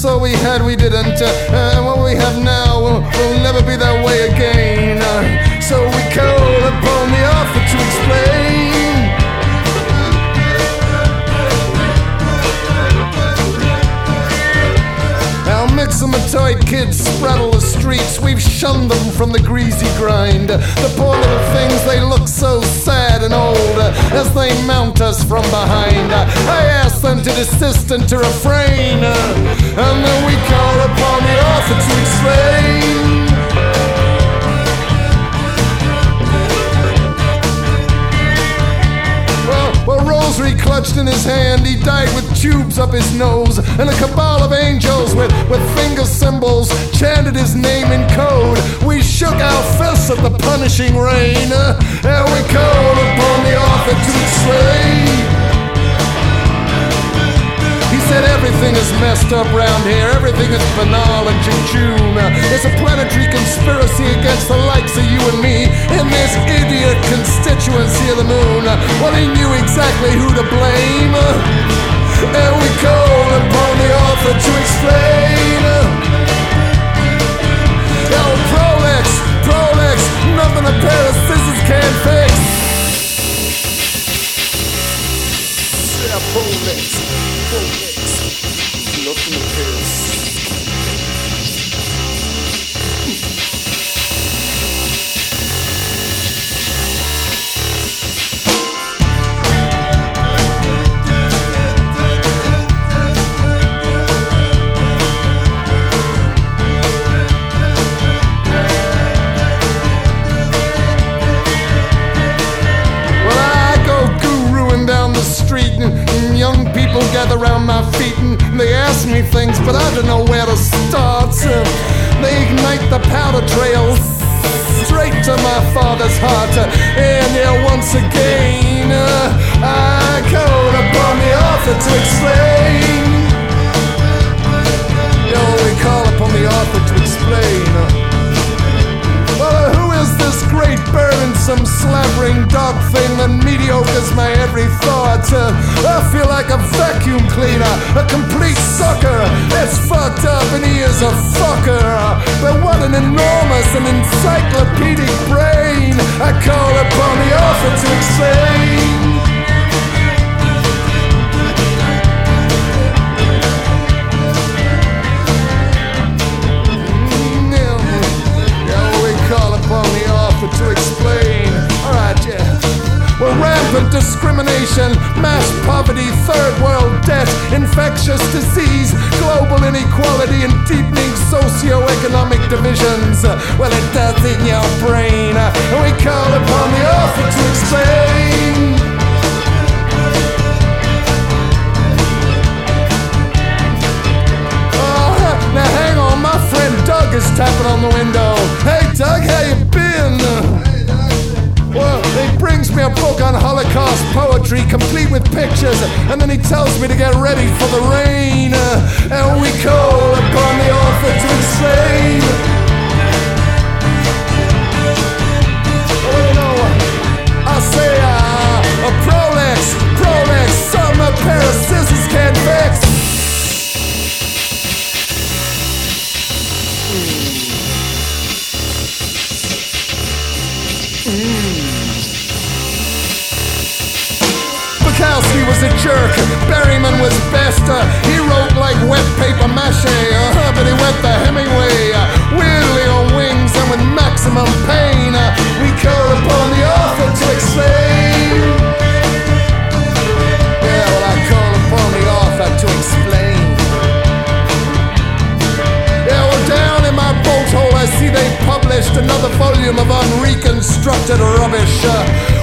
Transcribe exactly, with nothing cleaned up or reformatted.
all we had we didn't, uh, and what we have now will, will never be that way again. Uh, so we call upon the author to explain. Our mixamatoid kids spraddle the streets. We've shunned them from the greasy grind. The poor little things, they look so sad and old as they mount us from behind. I ask them to desist and to refrain, and then we call upon the author to explain. Well, rosary clutched in his hand, he died with tubes up his nose, and a cabal of angels with, with finger symbols chanted his name in code. We shook our fists at the punishing rain, uh, and we called upon the author to explain. He said everything is messed up round here, everything is banal and jejune. It's a planetary conspiracy against the likes of you and me in this idiot constituency of the moon. Well, he knew exactly who to blame, and we called upon the author to explain. Oh, Prolex, Prolex, nothing a pair of scissors can't fix. Yeah, Prolex, Prolex, nothing a pair of scissors. Young people gather round my feet and they ask me things, but I don't know where to start. Uh, they ignite the powder trails straight to my father's heart. Uh, and here once again, uh, I call upon the author to explain. Yo, we call upon the author to explain. Uh, well, who is this great burdensome, slavering dog thing that mediocres my every thought? Uh, I feel like a vacuum cleaner, a complete sucker. It's fucked up and he is a fucker. But what an enormous and encyclopedic brain. I call upon the author to explain. To explain. Alright, yeah. Well, rampant discrimination, mass poverty, third world debt, infectious disease, global inequality, and deepening socio-economic divisions. Uh, well, it does in your brain, uh, and we call upon the author to explain. Oh, now hang on, my friend Doug is tapping on the window. Hey Doug, how you been? Well, he brings me a book on Holocaust poetry, complete with pictures, and then he tells me to get ready for the rain. Uh, and we call upon the author to explain. Oh no, I say, uh, a Prolex, Prolex, something a pair of scissors can't fix. Bukowski was a jerk, Berryman was best. Uh, he wrote like wet paper mache, uh, but he went the Hemingway, uh, weirdly on wings and with maximum pain. Uh, we call upon the author to explain. Yeah, well, I call upon the author to explain. Yeah, well, down in my bolt hole I see they published another volume of unreconstructed rubbish. Uh,